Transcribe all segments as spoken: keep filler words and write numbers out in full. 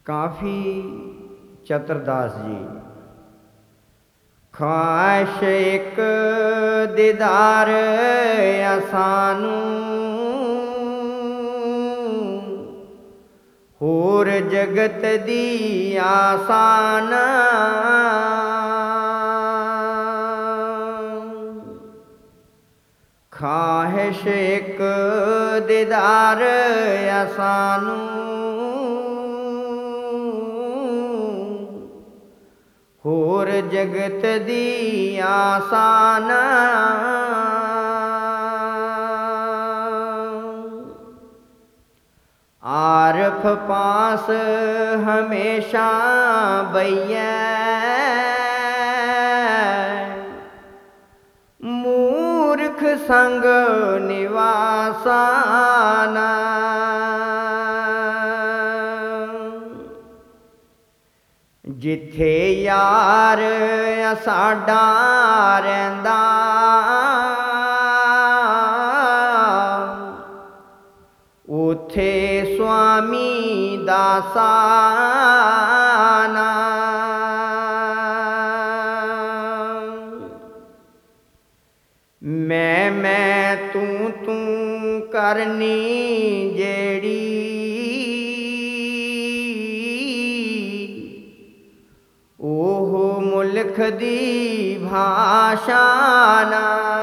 ਕਾਫੀ ਚਤਰਦਾਸ ਜੀ। ਖ਼ਾਇਸ਼ ਇੱਕ ਦੀਦਾਰ ਸਾਨੂੰ, ਹੋਰ ਜਗਤ ਦੀ ਆਸਾਨ। ਖ਼ਾਹਿਸ਼ ਇੱਕ ਦੀਦਾਰ ਸਾਨੂੰ, ਹੋਰ ਜਗਤ ਦੀ ਆਸਾਨ। ਆਰਫ ਪਾਸ ਹਮੇਸ਼ਾ ਬਈਐ, ਮੂਰਖ ਸੰਗ ਨਿਵਾਸਾਨ। ਜਿੱਥੇ ਯਾਰ ਸਾਡਾ ਰਹਿੰਦਾ, ਉਥੇ ਸੁਆਮੀ ਦਾਸਾਨ। ਮੈਂ ਮੈਂ ਤੂੰ ਤੂੰ ਕਰਨੀ ਜਿਹੜੀ, ਉਹ ਮੁਲਖ ਦੀ ਭਾਸ਼ਾ ਨਾ।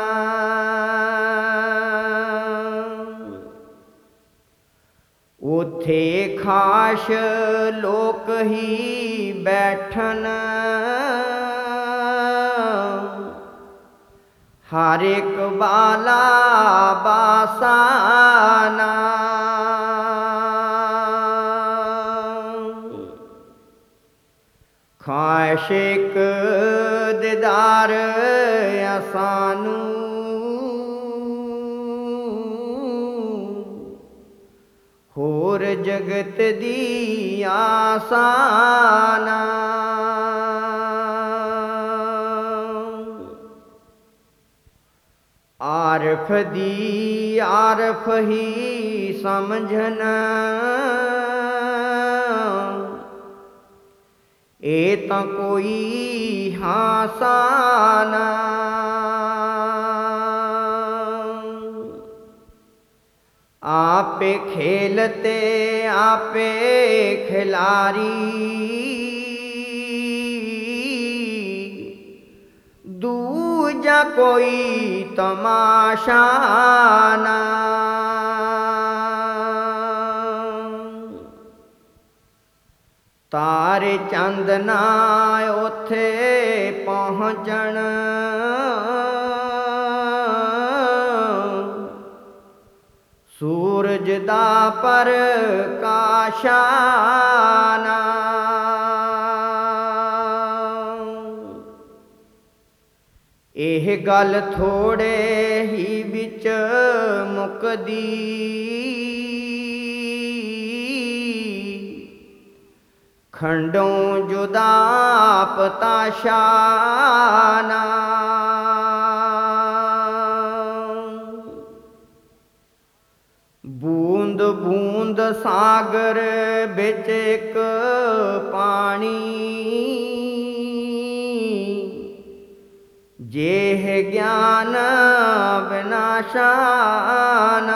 ਉਥੇ ਖਾਸ ਲੋਕ ਹੀ ਬੈਠਣ, ਹਰ ਇੱਕ ਬਾਲਾ ਬਾਸਾਨਾ। ਖ਼ਾਇਸ਼ ਇੱਕ ਦੀਦਾਰ ਸਾਨੂੰ, ਹੋਰ ਜਗਤ ਦੀ ਆਸਾਨ। ਆਰਫ ਦੀ ਆਰਫ ਹੀ ਸਮਝਣ, ਇਹ ਤਾਂ ਕੋਈ ਹਾਸਾ ਨਾ। ਆਪੇ ਖੇਲਤੇ ਆਪੇ ਖਿਲਾਰੀ, ਦੂਜਾ ਕੋਈ ਤਮਾਸ਼ਾ ਨਾ। ਤਾਰੇ ਚੰਦ ਨਾ ਉਥੇ ਪਹੁੰਚਣ, ਸੂਰਜ ਦਾ ਪ੍ਰਕਾਸ਼ਾ ਨਾ। ਇਹ ਗੱਲ ਥੋੜੇ ਹੀ ਵਿੱਚ ਮੁੱਕਦੀ, ਖੰਡੋਂ ਜੁਦਾ ਪਤਾਸ਼ਾ ਨਾ। ਬੂੰਦ ਬੂੰਦ ਸਾਗਰ ਵਿੱਚ ਇੱਕ ਪਾਣੀ, ਜੇਹ ਗਿਆਨ ਵਿਨਾਸ਼ਾ ਨਾ।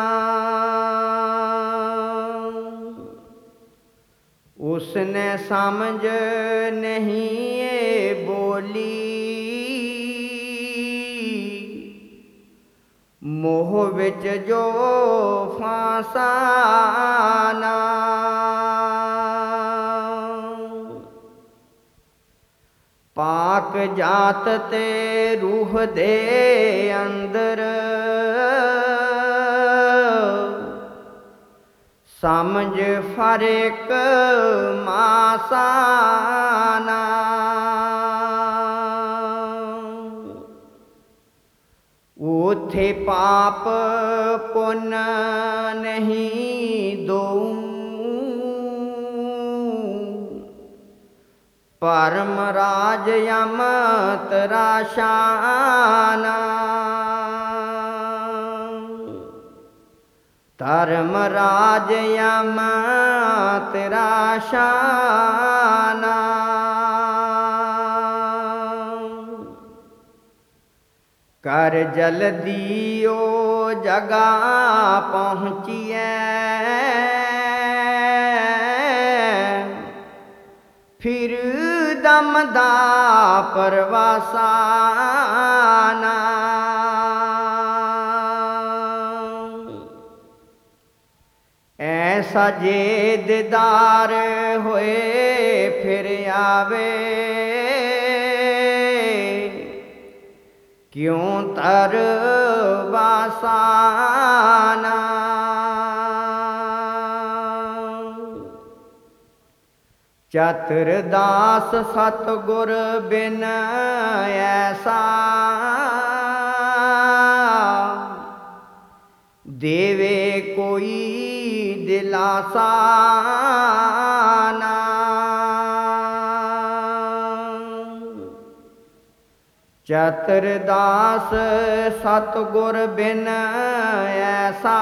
ਉਸਨੇ ਸਮਝ ਨਹੀਂ ਇਹ ਬੋਲੀ, ਮੋਹ ਵਿੱਚ ਜੋ ਫਾਸਾ ਨਾ। ਪਾਕ ਜਾਤ ਤੇ ਰੂਹ ਦੇ ਅੰਦਰ, ਸਮਝ ਫਰਕ ਮਾਸਾ ਨਾ। ਉਥੇ ਪਾਪ ਪੁੰਨ ਨਹੀਂ ਦਊ, ਪਰਮ ਰਾਜ ਯਮ ਤਰਾਸ਼ਾ ਨਾ। ਧਰਮ ਰਾਜ ਯਮ ਤੇਰਾ शाना। कर जल्दी ओ जगह पहुँचिए, फिर दमदा परवासाना। ऐसा जे दीदार होए फिर आवे, क्यों तर वासाना। चतुरदास सतगुर बिन ऐसा, देवे कोई दिलासा ना। चतुरदास सतगुर बिन ऐसा,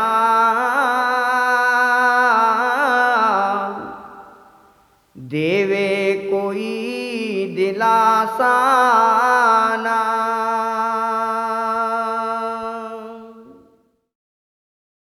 देवे कोई दिलासा ना।